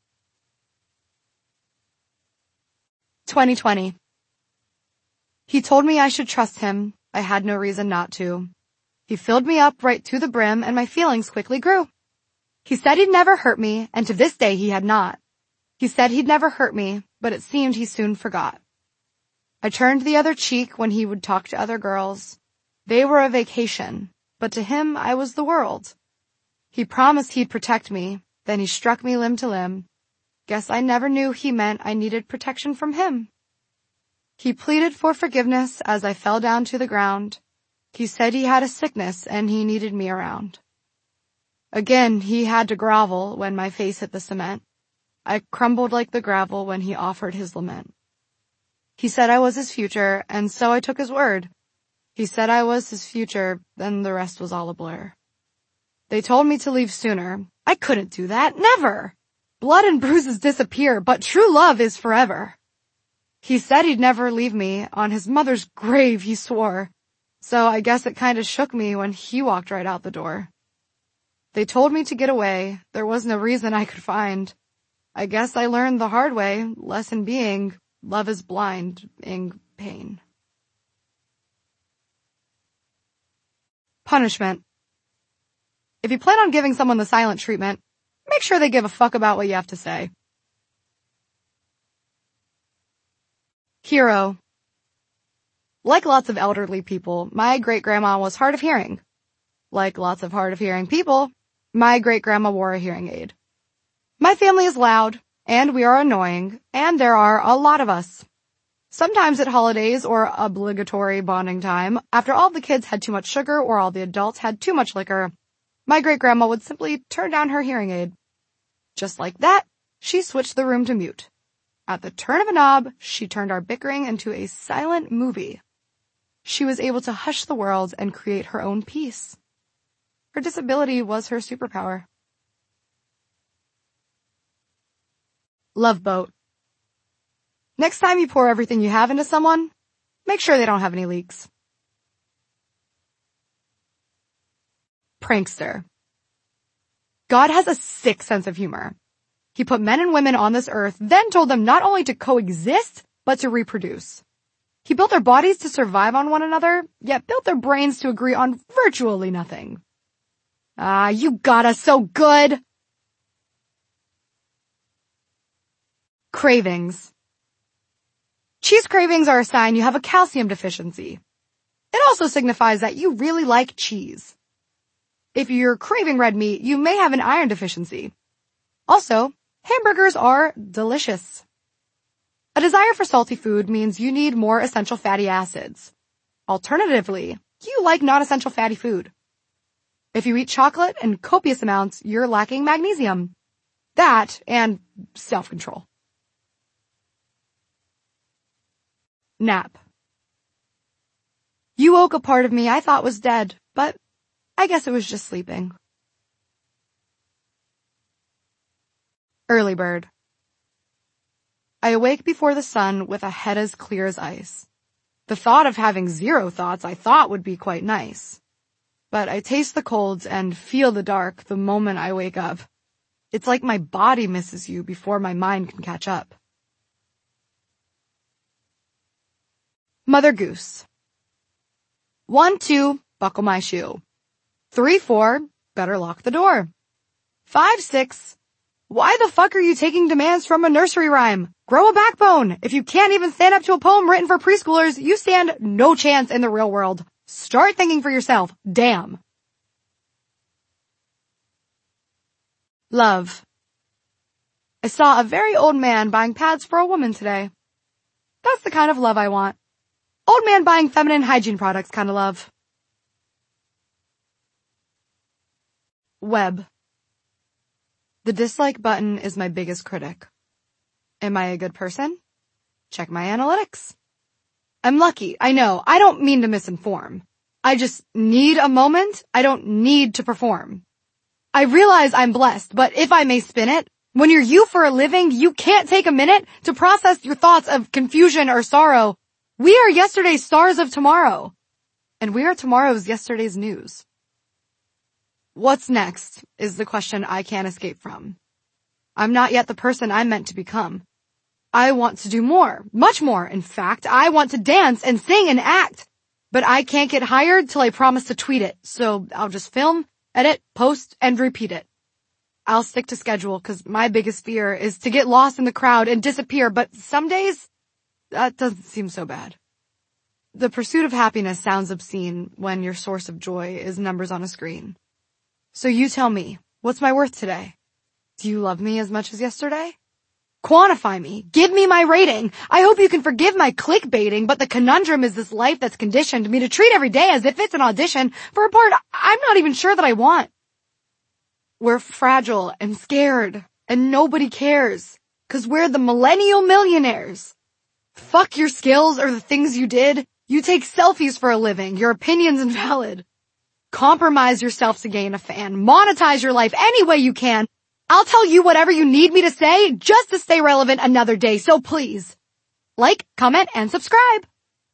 B: 2020. He told me I should trust him. I had no reason not to. He filled me up right to the brim and my feelings quickly grew. He said he'd never hurt me, and to this day he had not. He said he'd never hurt me, but it seemed he soon forgot. I turned the other cheek when he would talk to other girls. They were a vacation, but to him I was the world. He promised he'd protect me, then he struck me limb to limb. Guess I never knew he meant I needed protection from him. He pleaded for forgiveness as I fell down to the ground. He said he had a sickness and he needed me around. Again, he had to grovel when my face hit the cement. I crumbled like the gravel when he offered his lament. He said I was his future, and so I took his word. He said I was his future, then the rest was all a blur. They told me to leave sooner. I couldn't do that, never. Blood and bruises disappear, but true love is forever. He said he'd never leave me. On his mother's grave, he swore. So I guess it kinda shook me when he walked right out the door. They told me to get away. There was no reason I could find. I guess I learned the hard way, lesson being, love is blind, ing pain. Punishment. If you plan on giving someone the silent treatment, make sure they give a fuck about what you have to say. Hero. Like lots of elderly people, my great-grandma was hard of hearing. Like lots of hard of hearing people, my great-grandma wore a hearing aid. My family is loud, and we are annoying, and there are a lot of us. Sometimes at holidays or obligatory bonding time, after all the kids had too much sugar or all the adults had too much liquor, my great-grandma would simply turn down her hearing aid. Just like that, she switched the room to mute. At the turn of a knob, she turned our bickering into a silent movie. She was able to hush the world and create her own peace. Her disability was her superpower. Love boat. Next time you pour everything you have into someone, make sure they don't have any leaks. Prankster. God has a sick sense of humor. He put men and women on this earth, then told them not only to coexist, but to reproduce. He built their bodies to survive on one another, yet built their brains to agree on virtually nothing. Ah, you got us so good! Cravings. Cheese cravings are a sign you have a calcium deficiency. It also signifies that you really like cheese. If you're craving red meat, you may have an iron deficiency. Also, hamburgers are delicious. A desire for salty food means you need more essential fatty acids. Alternatively, you like non-essential fatty food. If you eat chocolate in copious amounts, you're lacking magnesium. That and self-control. Nap. You woke a part of me I thought was dead, but I guess it was just sleeping. Early bird. I awake before the sun with a head as clear as ice. The thought of having zero thoughts I thought would be quite nice. But I taste the colds and feel the dark the moment I wake up. It's like my body misses you before my mind can catch up. Mother Goose. 1, 2, buckle my shoe. 3, 4, better lock the door. 5, 6, why the fuck are you taking demands from a nursery rhyme? Grow a backbone. If you can't even stand up to a poem written for preschoolers, you stand no chance in the real world. Start thinking for yourself. Damn. Love. I saw a very old man buying pads for a woman today. That's the kind of love I want. Old man buying feminine hygiene products kind of love. Web. The dislike button is my biggest critic. Am I a good person? Check my analytics. I'm lucky, I know. I don't mean to misinform. I just need a moment. I don't need to perform. I realize I'm blessed, but if I may spin it, when you're you for a living, you can't take a minute to process your thoughts of confusion or sorrow. We are yesterday's stars of tomorrow, and we are tomorrow's yesterday's news. What's next is the question I can't escape from. I'm not yet the person I'm meant to become. I want to do more, much more. In fact, I want to dance and sing and act, but I can't get hired till I promise to tweet it, so I'll just film, edit, post, and repeat it. I'll stick to schedule because my biggest fear is to get lost in the crowd and disappear, but some days, that doesn't seem so bad. The pursuit of happiness sounds obscene when your source of joy is numbers on a screen. So you tell me, what's my worth today? Do you love me as much as yesterday? Quantify me. Give me my rating. I hope you can forgive my clickbaiting, but the conundrum is this life that's conditioned me to treat every day as if it's an audition for a part I'm not even sure that I want. We're fragile and scared, and nobody cares, 'cause we're the millennial millionaires. Fuck your skills or the things you did. You take selfies for a living. Your opinion's invalid. Compromise yourself to gain a fan. Monetize your life any way you can. I'll tell you whatever you need me to say just to stay relevant another day, so please, like, comment, and subscribe.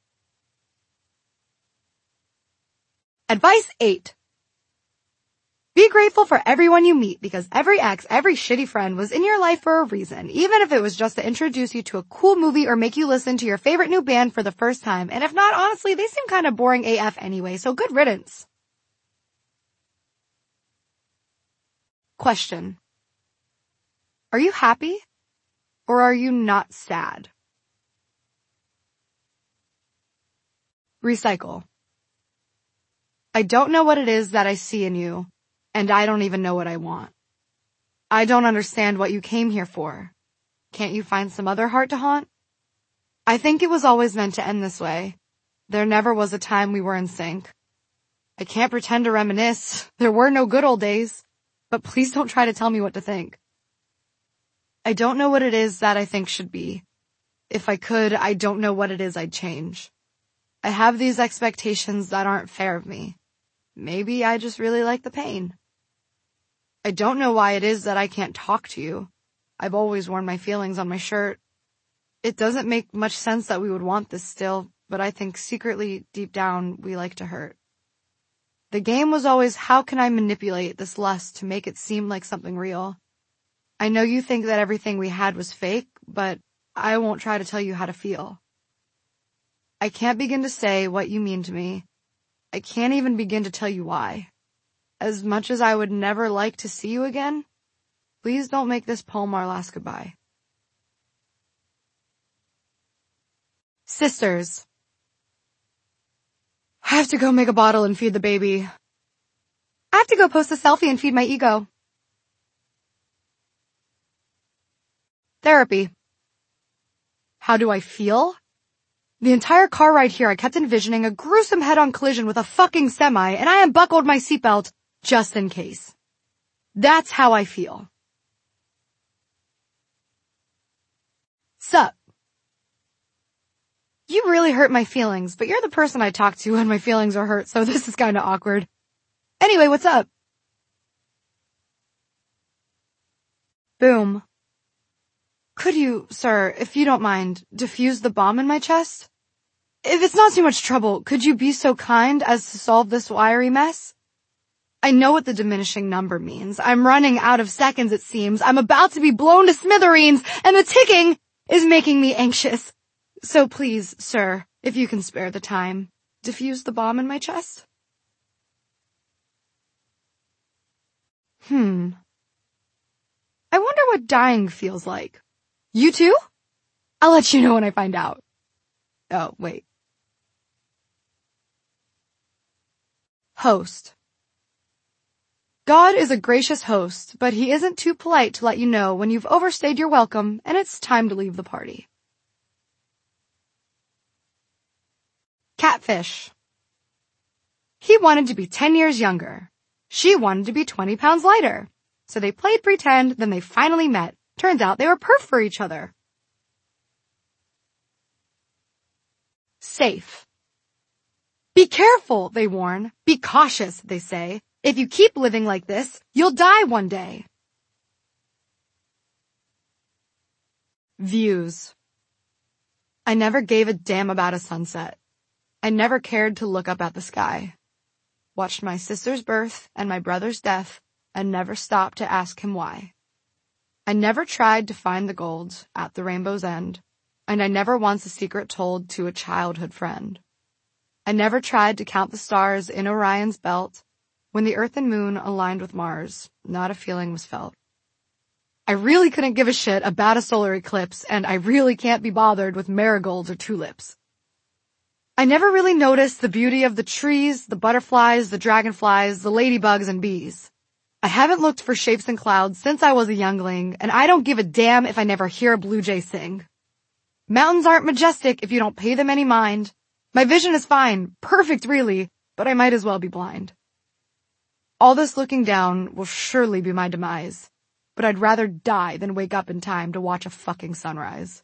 B: Advice 8. Be grateful for everyone you meet because every ex, every shitty friend was in your life for a reason, even if it was just to introduce you to a cool movie or make you listen to your favorite new band for the first time. And if not, honestly, they seem kind of boring AF anyway, so good riddance. Question. Are you happy or are you not sad? Recycle. I don't know what it is that I see in you, and I don't even know what I want. I don't understand what you came here for. Can't you find some other heart to haunt? I think it was always meant to end this way. There never was a time we were in sync. I can't pretend to reminisce. There were no good old days, but please don't try to tell me what to think. I don't know what it is that I think should be. If I could, I don't know what it is I'd change. I have these expectations that aren't fair of me. Maybe I just really like the pain. I don't know why it is that I can't talk to you. I've always worn my feelings on my shirt. It doesn't make much sense that we would want this still, but I think secretly, deep down, we like to hurt. The game was always, how can I manipulate this lust to make it seem like something real? I know you think that everything we had was fake, but I won't try to tell you how to feel. I can't begin to say what you mean to me. I can't even begin to tell you why. As much as I would never like to see you again, please don't make this poem our last goodbye. Sisters. I have to go make a bottle and feed the baby. I have to go post a selfie and feed my ego. Therapy. How do I feel? The entire car ride here I kept envisioning a gruesome head-on collision with a fucking semi, and I unbuckled my seatbelt just in case. That's how I feel. Sup? You really hurt my feelings, but you're the person I talk to when my feelings are hurt, so this is kinda awkward. Anyway, what's up? Boom. Could you, sir, if you don't mind, defuse the bomb in my chest? If it's not too much trouble, could you be so kind as to solve this wiry mess? I know what the diminishing number means. I'm running out of seconds, it seems. I'm about to be blown to smithereens, and the ticking is making me anxious. So please, sir, if you can spare the time, defuse the bomb in my chest? I wonder what dying feels like. You too? I'll let you know when I find out. Oh, wait. Host. God is a gracious host, but he isn't too polite to let you know when you've overstayed your welcome and it's time to leave the party. Catfish. He wanted to be 10 years younger. She wanted to be 20 pounds lighter. So they played pretend, then they finally met. Turns out they were perf for each other. Safe. Be careful, they warn. Be cautious, they say. If you keep living like this, you'll die one day. Views. I never gave a damn about a sunset. I never cared to look up at the sky. Watched my sister's birth and my brother's death and never stopped to ask him why. I never tried to find the gold at the rainbow's end, and I never once a secret told to a childhood friend. I never tried to count the stars in Orion's belt. When the earth and moon aligned with Mars, not a feeling was felt. I really couldn't give a shit about a solar eclipse, and I really can't be bothered with marigolds or tulips. I never really noticed the beauty of the trees, the butterflies, the dragonflies, the ladybugs, and bees. I haven't looked for shapes in clouds since I was a youngling, and I don't give a damn if I never hear a blue jay sing. Mountains aren't majestic if you don't pay them any mind. My vision is fine, perfect really, but I might as well be blind. All this looking down will surely be my demise, but I'd rather die than wake up in time to watch a fucking sunrise.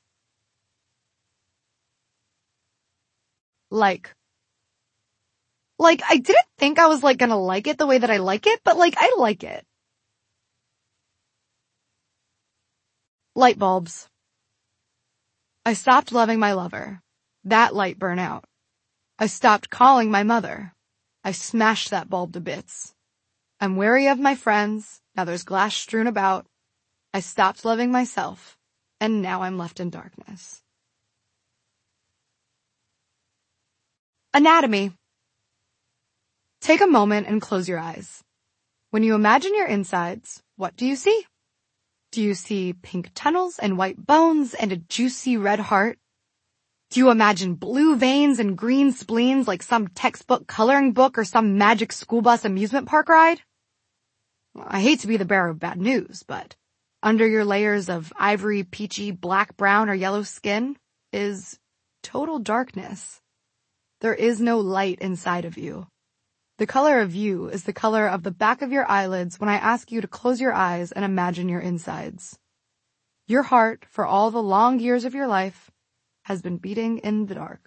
B: Like, I didn't think I was gonna like it the way that I like it, but I like it. Light bulbs. I stopped loving my lover. That light burnt out. I stopped calling my mother. I smashed that bulb to bits. I'm wary of my friends. Now there's glass strewn about. I stopped loving myself, and now I'm left in darkness. Anatomy. Take a moment and close your eyes. When you imagine your insides, what do you see? Do you see pink tunnels and white bones and a juicy red heart? Do you imagine blue veins and green spleens like some textbook coloring book or some magic school bus amusement park ride? I hate to be the bearer of bad news, but under your layers of ivory, peachy, black, brown, or yellow skin is total darkness. There is no light inside of you. The color of you is the color of the back of your eyelids when I ask you to close your eyes and imagine your insides. Your heart, for all the long years of your life, has been beating in the dark.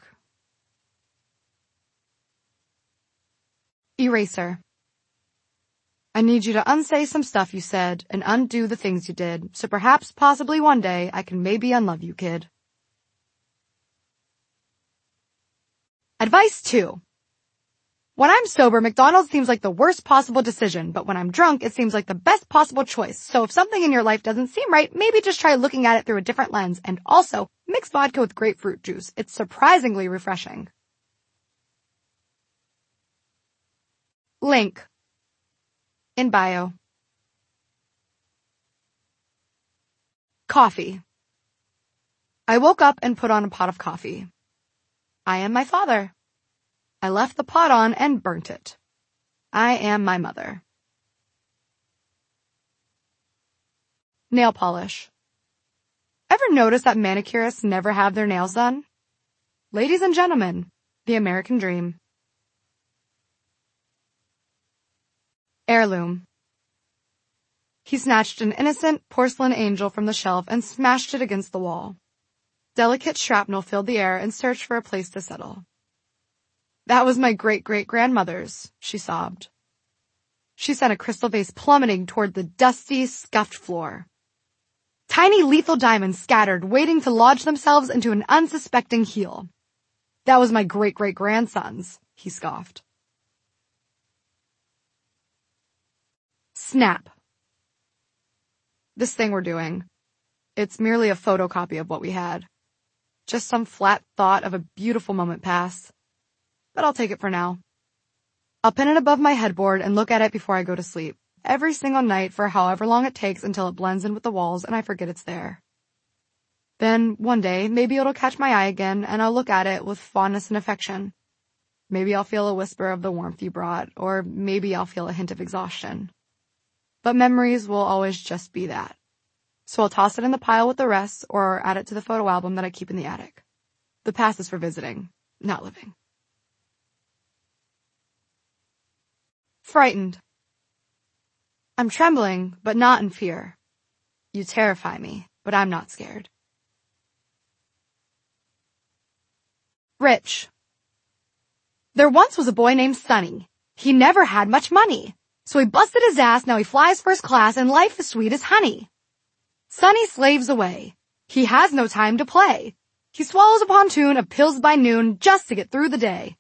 B: Eraser. I need you to unsay some stuff you said and undo the things you did, so perhaps, possibly one day, I can maybe unlove you, kid. Advice 2. When I'm sober, McDonald's seems like the worst possible decision, but when I'm drunk, it seems like the best possible choice. So if something in your life doesn't seem right, maybe just try looking at it through a different lens. And also, mix vodka with grapefruit juice. It's surprisingly refreshing. Link. In bio. Coffee. I woke up and put on a pot of coffee. I am my father. I left the pot on and burnt it. I am my mother. Nail polish. Ever notice that manicurists never have their nails done? Ladies and gentlemen, the American dream. Heirloom. He snatched an innocent porcelain angel from the shelf and smashed it against the wall. Delicate shrapnel filled the air and searched for a place to settle. That was my great-great-grandmother's, she sobbed. She sent a crystal vase plummeting toward the dusty, scuffed floor. Tiny lethal diamonds scattered, waiting to lodge themselves into an unsuspecting heel. That was my great-great-grandson's, he scoffed. Snap. This thing we're doing. It's merely a photocopy of what we had. Just some flat thought of a beautiful moment past. But I'll take it for now. I'll pin it above my headboard and look at it before I go to sleep. Every single night for however long it takes until it blends in with the walls and I forget it's there. Then, one day, maybe it'll catch my eye again and I'll look at it with fondness and affection. Maybe I'll feel a whisper of the warmth you brought, or maybe I'll feel a hint of exhaustion. But memories will always just be that. So I'll toss it in the pile with the rest or add it to the photo album that I keep in the attic. The past is for visiting, not living. Frightened. I'm trembling, but not in fear. You terrify me, but I'm not scared. Rich. There once was a boy named Sonny. He never had much money. So he busted his ass, now he flies first class, and life is sweet as honey. Sonny slaves away. He has no time to play. He swallows a pontoon of pills by noon just to get through the day.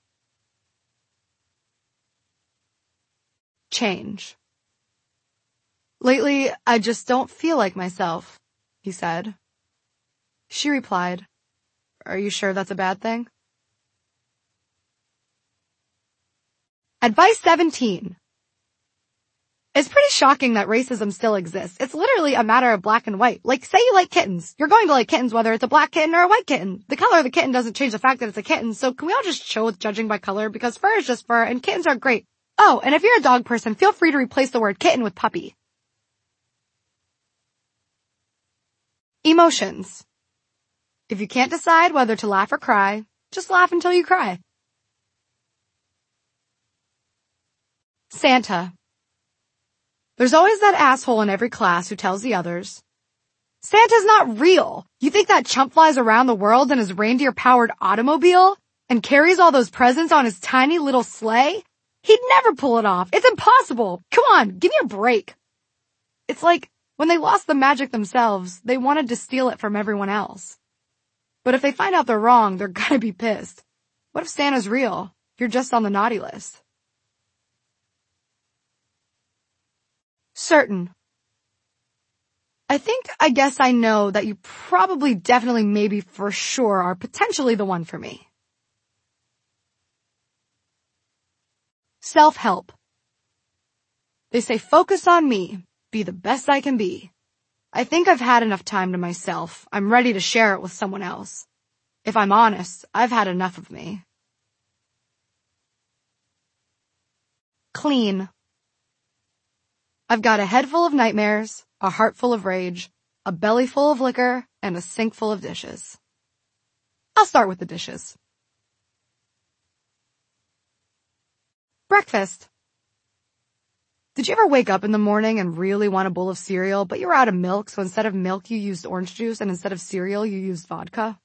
B: Change. Lately, I just don't feel like myself, he said. She replied, Are you sure that's a bad thing? Advice 17. It's pretty shocking that racism still exists. It's literally a matter of black and white. Like, say you like kittens. You're going to like kittens whether it's a black kitten or a white kitten. The color of the kitten doesn't change the fact that it's a kitten, so can we all just chill with judging by color? Because fur is just fur and kittens are great. Oh, and if you're a dog person, feel free to replace the word kitten with puppy. Emotions. If you can't decide whether to laugh or cry, just laugh until you cry. Santa. There's always that asshole in every class who tells the others, Santa's not real. You think that chump flies around the world in his reindeer-powered automobile and carries all those presents on his tiny little sleigh? He'd never pull it off. It's impossible. Come on, give me a break. It's like when they lost the magic themselves, they wanted to steal it from everyone else. But if they find out they're wrong, they're gonna be pissed. What if Santa's real? You're just on the naughty list. Certain. I think, I guess I know that you probably, definitely, maybe, for sure are potentially the one for me. Self-help. They say focus on me, be the best I can be. I think I've had enough time to myself. I'm ready to share it with someone else. If I'm honest, I've had enough of me. Clean. I've got a head full of nightmares, a heart full of rage, a belly full of liquor, and a sink full of dishes. I'll start with the dishes. Breakfast. Did you ever wake up in the morning and really want a bowl of cereal, but you were out of milk, so instead of milk you used orange juice, and instead of cereal you used vodka?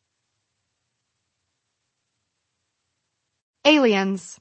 B: Aliens.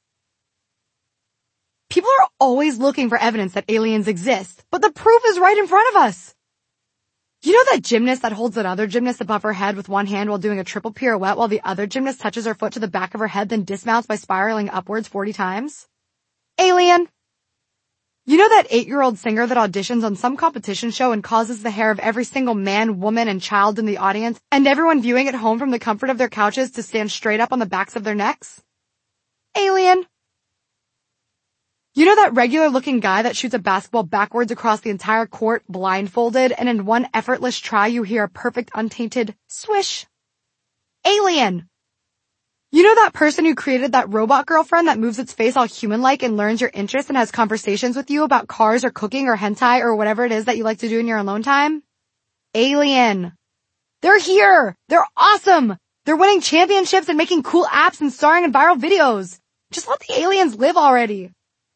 B: People are always looking for evidence that aliens exist, but the proof is right in front of us. You know that gymnast that holds that other gymnast above her head with one hand while doing a triple pirouette while the other gymnast touches her foot to the back of her head then dismounts by spiraling upwards 40 times? Alien. You know that 8-year-old singer that auditions on some competition show and causes the hair of every single man, woman, and child in the audience and everyone viewing at home from the comfort of their couches to stand straight up on the backs of their necks? Alien. You know that regular-looking guy that shoots a basketball backwards across the entire court blindfolded and in one effortless try you hear a perfect untainted swish? Alien. You know that person who created that robot girlfriend that moves its face all human-like and learns your interests and has conversations with you about cars or cooking or hentai or whatever it is that you like to do in your alone time? Alien. They're here. They're awesome. They're winning championships and making cool apps and starring in viral videos. Just let the aliens live already.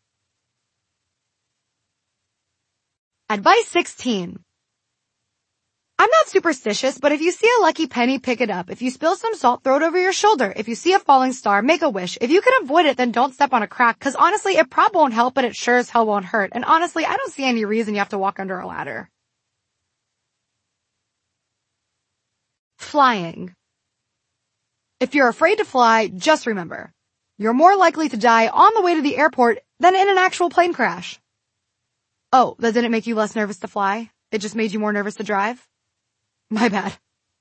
B: Advice 16. I'm not superstitious, but if you see a lucky penny, pick it up. If you spill some salt, throw it over your shoulder. If you see a falling star, make a wish. If you can avoid it, then don't step on a crack, cause honestly, it probably won't help, but it sure as hell won't hurt. And honestly, I don't see any reason you have to walk under a ladder. Flying. If you're afraid to fly, just remember, you're more likely to die on the way to the airport than in an actual plane crash. Oh, that didn't make you less nervous to fly? It just made you more nervous to drive? My bad.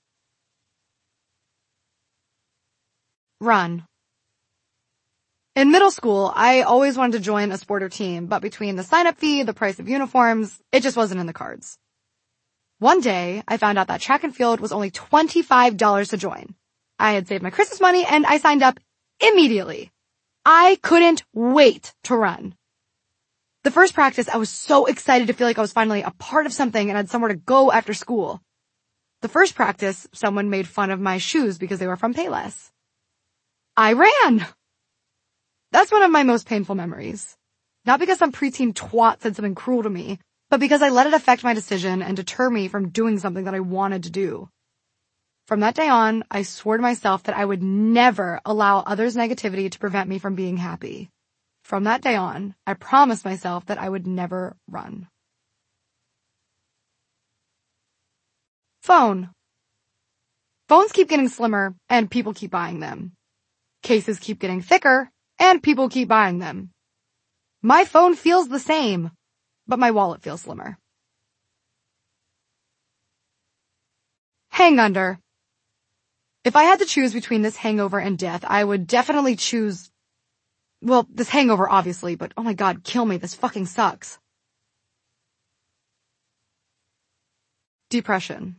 B: Run. In middle school, I always wanted to join a sport or team, but between the sign-up fee, the price of uniforms, it just wasn't in the cards. One day, I found out that track and field was only $25 to join. I had saved my Christmas money and I signed up immediately. I couldn't wait to run. The first practice, I was so excited to feel like I was finally a part of something and had somewhere to go after school. The first practice, someone made fun of my shoes because they were from Payless. I ran! That's one of my most painful memories. Not because some preteen twat said something cruel to me, but because I let it affect my decision and deter me from doing something that I wanted to do. From that day on, I swore to myself that I would never allow others' negativity to prevent me from being happy. From that day on, I promised myself that I would never run. Phone. Phones keep getting slimmer, and people keep buying them. Cases keep getting thicker, and people keep buying them. My phone feels the same, but my wallet feels slimmer. Hang under. If I had to choose between this hangover and death, I would definitely choose, well, this hangover obviously, but oh my god, kill me, this fucking sucks. Depression.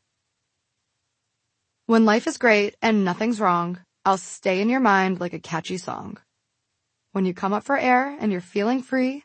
B: When life is great and nothing's wrong, I'll stay in your mind like a catchy song. When you come up for air and you're feeling free,